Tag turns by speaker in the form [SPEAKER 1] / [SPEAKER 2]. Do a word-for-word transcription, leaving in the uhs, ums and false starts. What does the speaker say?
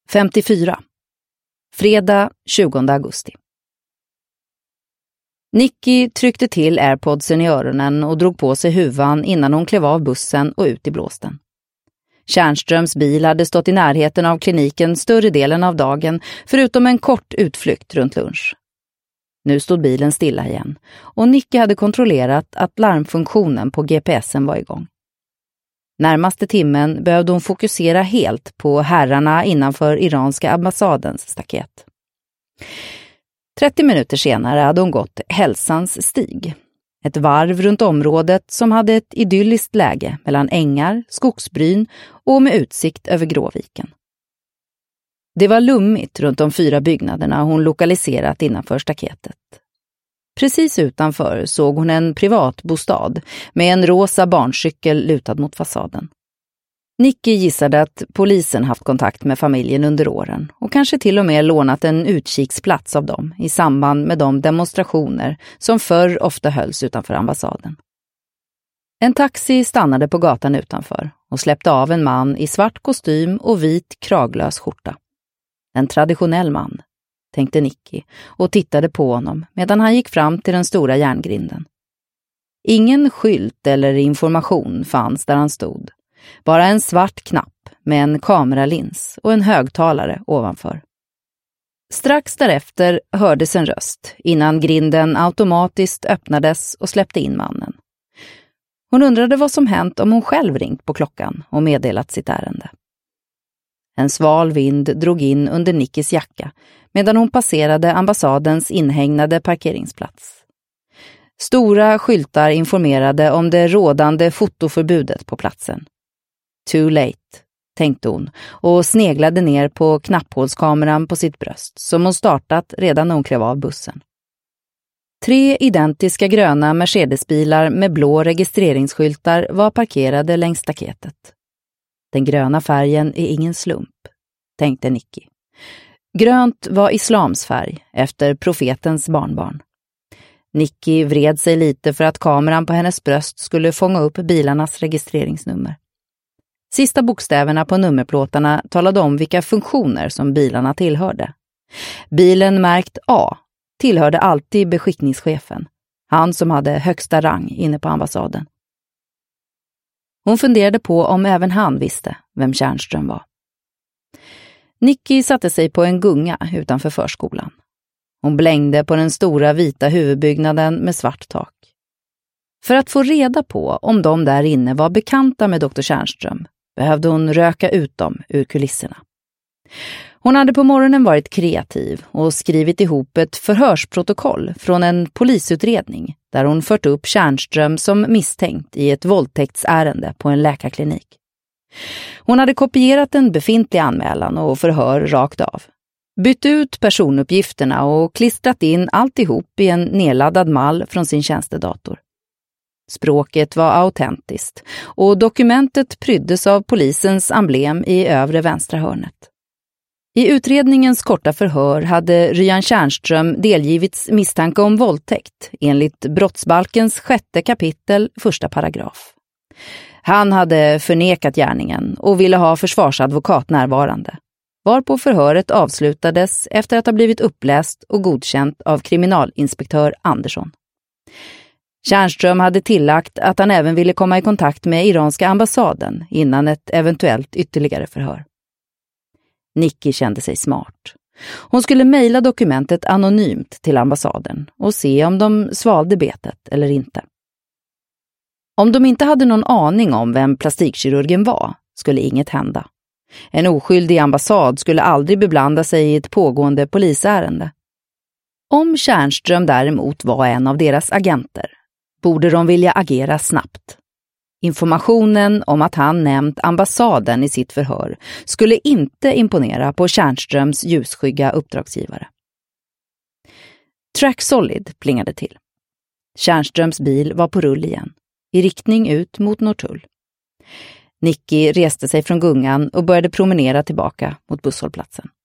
[SPEAKER 1] femtiofyra. Fredag tjugonde augusti. Nicky tryckte till AirPodsen i öronen och drog på sig huvan innan hon klev av bussen och ut i blåsten. Tjärnströms bil hade stått i närheten av kliniken större delen av dagen, förutom en kort utflykt runt lunch. Nu stod bilen stilla igen och Nicky hade kontrollerat att larmfunktionen på G P S'en var igång. Närmaste timmen behövde hon fokusera helt på herrarna innanför iranska ambassadens staket. trettio minuter senare hade hon gått Hälsans stig. Ett varv runt området som hade ett idylliskt läge mellan ängar, skogsbryn och med utsikt över Gråviken. Det var lummigt runt de fyra byggnaderna hon lokaliserat innanför staketet. Precis utanför såg hon en privatbostad med en rosa barncykel lutad mot fasaden. Nicky gissade att polisen haft kontakt med familjen under åren och kanske till och med lånat en utkiksplats av dem i samband med de demonstrationer som förr ofta hölls utanför ambassaden. En taxi stannade på gatan utanför och släppte av en man i svart kostym och vit kraglös skjorta. En traditionell man, tänkte Nicky och tittade på honom medan han gick fram till den stora järngrinden. Ingen skylt eller information fanns där han stod. Bara en svart knapp med en kameralins och en högtalare ovanför. Strax därefter hördes en röst innan grinden automatiskt öppnades och släppte in mannen. Hon undrade vad som hänt om hon själv ringt på klockan och meddelat sitt ärende. En sval vind drog in under Nickys jacka medan hon passerade ambassadens inhägnade parkeringsplats. Stora skyltar informerade om det rådande fotoförbudet på platsen. Too late, tänkte hon och sneglade ner på knapphålskameran på sitt bröst som hon startat redan när hon klev av bussen. Tre identiska gröna Mercedesbilar med blå registreringsskyltar var parkerade längs staketet. Den gröna färgen är ingen slump, tänkte Nicky. Grönt var islams färg efter profetens barnbarn. Nicky vred sig lite för att kameran på hennes bröst skulle fånga upp bilarnas registreringsnummer. Sista bokstäverna på nummerplåtarna talade om vilka funktioner som bilarna tillhörde. Bilen märkt A tillhörde alltid beskickningschefen, han som hade högsta rang inne på ambassaden. Hon funderade på om även han visste vem Tjärnström var. Nicky satte sig på en gunga utanför förskolan. Hon blängde på den stora vita huvudbyggnaden med svart tak. För att få reda på om de där inne var bekanta med doktor Tjärnström behövde hon röka ut dem ur kulisserna. Hon hade på morgonen varit kreativ och skrivit ihop ett förhörsprotokoll från en polisutredning där hon fört upp Tjärnström som misstänkt i ett våldtäktsärende på en läkarklinik. Hon hade kopierat en befintlig anmälan och förhör rakt av. Bytt ut personuppgifterna och klistrat in alltihop i en nedladdad mall från sin tjänstedator. Språket var autentiskt och dokumentet pryddes av polisens emblem i övre vänstra hörnet. I utredningens korta förhör hade Ryan Tjärnström delgivits misstanke om våldtäkt enligt brottsbalkens sjätte kapitel första paragraf. Han hade förnekat gärningen och ville ha försvarsadvokat närvarande, varpå förhöret avslutades efter att ha blivit uppläst och godkänt av kriminalinspektör Andersson. Tjärnström hade tillagt att han även ville komma i kontakt med iranska ambassaden innan ett eventuellt ytterligare förhör. Nicky kände sig smart. Hon skulle mejla dokumentet anonymt till ambassaden och se om de svalde betet eller inte. Om de inte hade någon aning om vem plastikkirurgen var skulle inget hända. En oskyldig ambassad skulle aldrig beblanda sig i ett pågående polisärende. Om Tjärnström däremot var en av deras agenter borde de vilja agera snabbt. Informationen om att han nämnt ambassaden i sitt förhör skulle inte imponera på Tjärnströms ljusskygga uppdragsgivare. Track Solid plingade till. Tjärnströms bil var på rull igen, i riktning ut mot Norrtull. Nicky reste sig från gungan och började promenera tillbaka mot busshållplatsen.